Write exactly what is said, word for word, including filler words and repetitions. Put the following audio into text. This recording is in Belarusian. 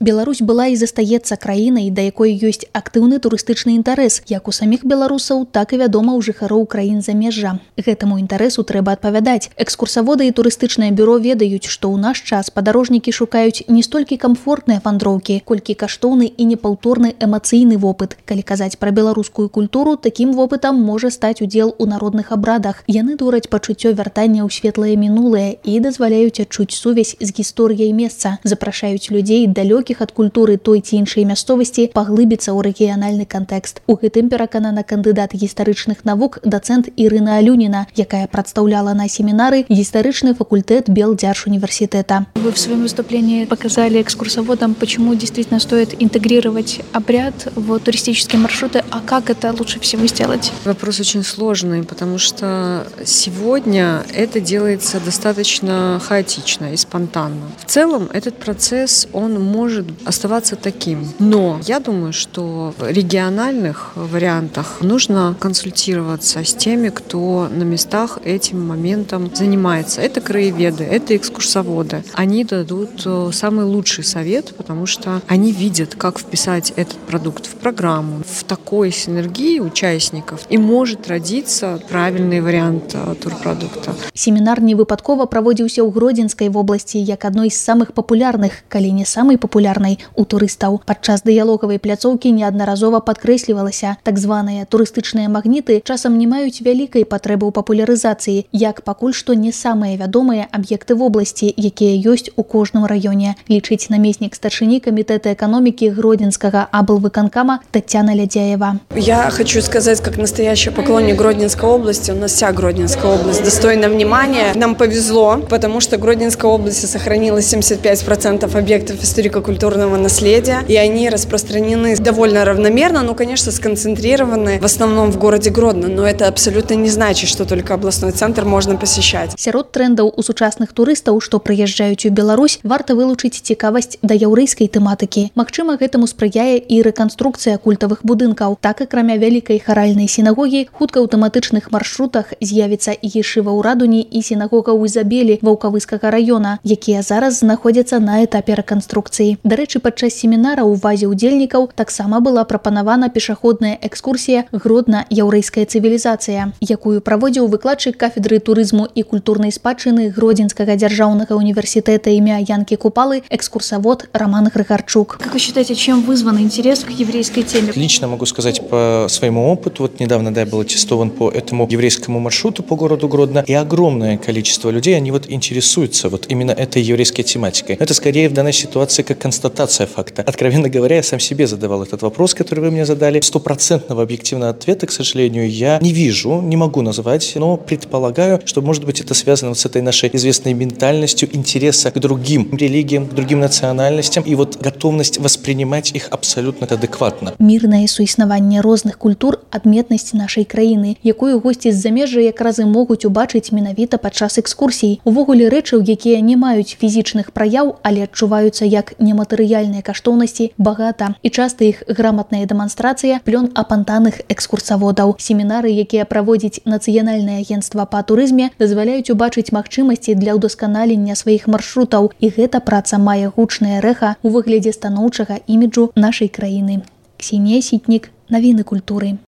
Беларусь была і застаецца краінай, да якой ёсць актыўны турыстычны інтарэс, як у саміх беларусаў, так і, вядома, у жыхароў краін замежжа. Гэтаму інтарэсу трэба адпавядаць. Экскурсаводы і турыстычнае бюро ведаюць, што ў наш час падарожнікі шукаюць не столькі камфортныя вандроўкі, колькі каштоўны і непаўторны эмацыйны вопыт. Калі казаць пра беларускую культуру, такім вопытам можа стаць удзел у народных абрадах. Яны дураць пачуццё вяртання ў светлае мінулае і дазваляюць адчуць сувязь з гісторыяй месца, запрашаюць людзей далёкіх ад культуры той ці іншай мясцовасці паглыбіцца ў рэгіянальны кантэкст. У гэтым пераканана кандыдат гістарычных навук дацэнт Ірына Алюніна, якая прадстаўляла на семінары гістарычны факультэт Белдзяржуніверситета. Вы в своем выступлении показали экскурсоводам, почему действительно стоит интегрировать обряд в туристические маршруты, а как это лучше всего сделать? Вопрос очень сложный, потому что сегодня это делается достаточно хаотично и спонтанно. В целом этот процесс, он может оставаться таким. Но я думаю, что в региональных вариантах нужно консультироваться с теми, кто на местах этим моментом занимается. Это краеведы, это экскурсоводы. Они дадут самый лучший совет, потому что они видят, как вписать этот продукт в программу. В такой синергии участников и может родиться правильный вариант турпродукта. Семінар невыпадкова праводзіўся ў Гродзенскай вобласці як адной з самых папулярных, калі не самай папулярнай у турыстаў. Падчас дыялогавай пляцоўкі неаднаразова падкрэслівалася, так званыя турыстычныя магніты часам не маюць вялікай патрэбы ў папулярызацыі, як пакуль што не самыя вядомыя аб'екты вобласці, якія ёсць у кожным раёне, лічыць намеснік старшыні камітэта эканомікі Гродзенскага аблвыканкама Татьяна Лядяева. Я хочу сказать, как настоящий поклонник Гродненской области, у нас вся Гродненская область достойна внимания. Нам повезло, потому что в Гродненской области сохранилось семьдесят пять процентов объектов историко-культурного наследия, и они распространены довольно равномерно, но, конечно, сконцентрированы в основном в городе Гродно, но это абсолютно не значит, что только областной центр можно посещать. Сярод трендаў у сучасных турыстаў, што прыязджаюць у Беларусь, варта вылучыць цікавасць да яўрэйскай тэматыкі. Магчыма, гэтаму спрыяе і рэканструкцыя культавых будынкаў. Так, акрамя вялікай харальнай сінагогі, хутка ў тэматычных маршрутах з'явіцца і ешыва ў Радуні і сінагога ў Ізабелі Ваўкавыскага раёна, якія зараз знаходзяцца на этапе рэканструкцыі. Дарэчы, падчас семінара ў увазе ўдзельнікаў таксама была прапанавана пешаходная экскурсія Гродна-яўрэйская цывілізацыя, якую праводзіў выкладчык кафедры турызму і культурнай спадчыны Гродзенскага дзяржаўнага універсітэта імя Янкі Купалы, экскурсовод Роман Грыгарчук. Как вы считаете, чем вызван интерес к еврейской теме? Лично могу сказать по своему опыту. Вот недавно, да, я был аттестован по этому еврейскому маршруту по городу Гродно, и огромное количество людей, они вот интересуются вот именно этой еврейской тематикой. Это скорее в данной ситуации как констатация факта. Откровенно говоря, я сам себе задавал этот вопрос, который вы мне задали. Стопроцентного объективного ответа, к сожалению, я не вижу, не могу назвать, но предполагаю, что, может быть, это связано вот с этой нашей известной ментальностью интереса к другим религиям, к другим национальностям и вот готовность воспринимать их абсолютно адекватно. Мірнае суіснаванне розных культур – адметнасць нашай краіны, якую госці з замежжа якраз і могуць убачыць менавіта падчас экскурсій. Увогуле рэчаў, якія не маюць фізічных праяў, але адчуваюцца як нематэрыяльныя каштоўнасці, багата. І часта іх граматная дэманстрацыя – плён апантаных экскурсаводаў. Семінары, якія праводзіць Нацыянальнае агенцтва па турызме, дазваляюць убачыць магчымасці для ўдасканалення сваіх маршрутаў. І гэта праца мае гучнае рэха ў выглядзе станоўчага іміджу нашай краіны. Ксенія Сітнік, навіны культуры.